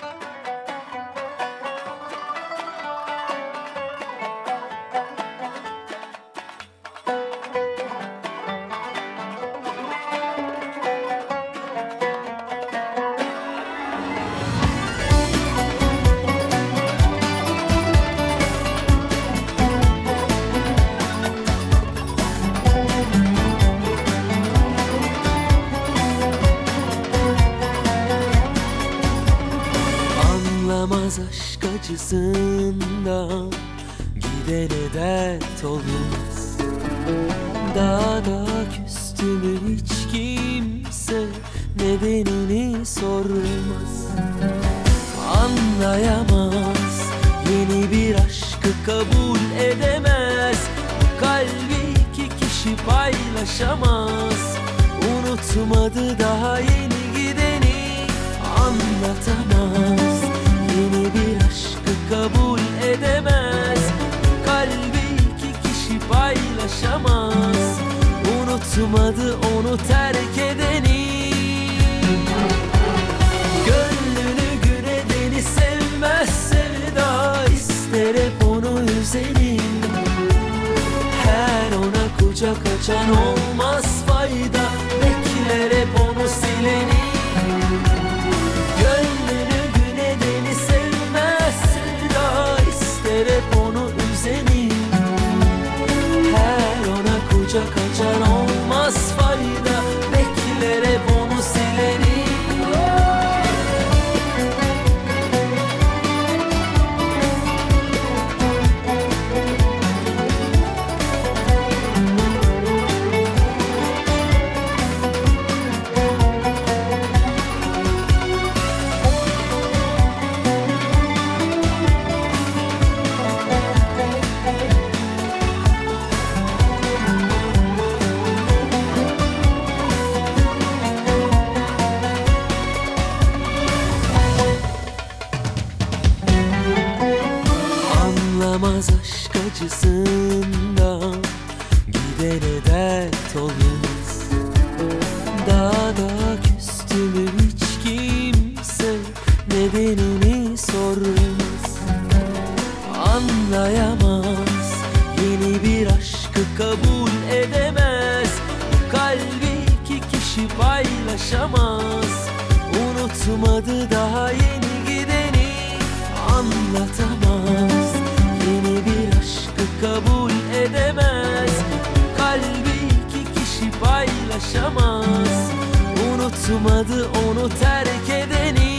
Anlamaz aşk acısından gidene dert olmaz. Dağda küstü mü hiç kimse nedenini sormaz. Anlayamaz, yeni bir aşkı kabul edemez. Kalbi iki kişi paylaşamaz. Unutmadı daha yeni gideni, anlatamaz. Yeni bir aşkı kabul edemez. Kalbi iki kişi paylaşamaz. Unutmadı onu terk edeni. Gönlünü gün edeni sevmez sevda, ister hep onu üzeni. Her ona kucak açan olmaz fayda, bekler hep onu sileni. Gönlünü gün edeni sevmez sevda, ister hep onu üzeni. Her ona kucak açan olmaz fayda, bekler hep onu sileni. Anlamaz aşk acısından gidene dert olmaz. Dağda küstü mü hiç kimse nedenini sormaz. Anlayamaz, yeni bir aşkı kabul edemez. Kalbi iki kişi paylaşamaz. Unutmadı daha yeni gideni, anlatamaz. Yeni bir aşkı kabul edemez. Kalbi iki kişi paylaşamaz. Unutmadı onu terk edeni.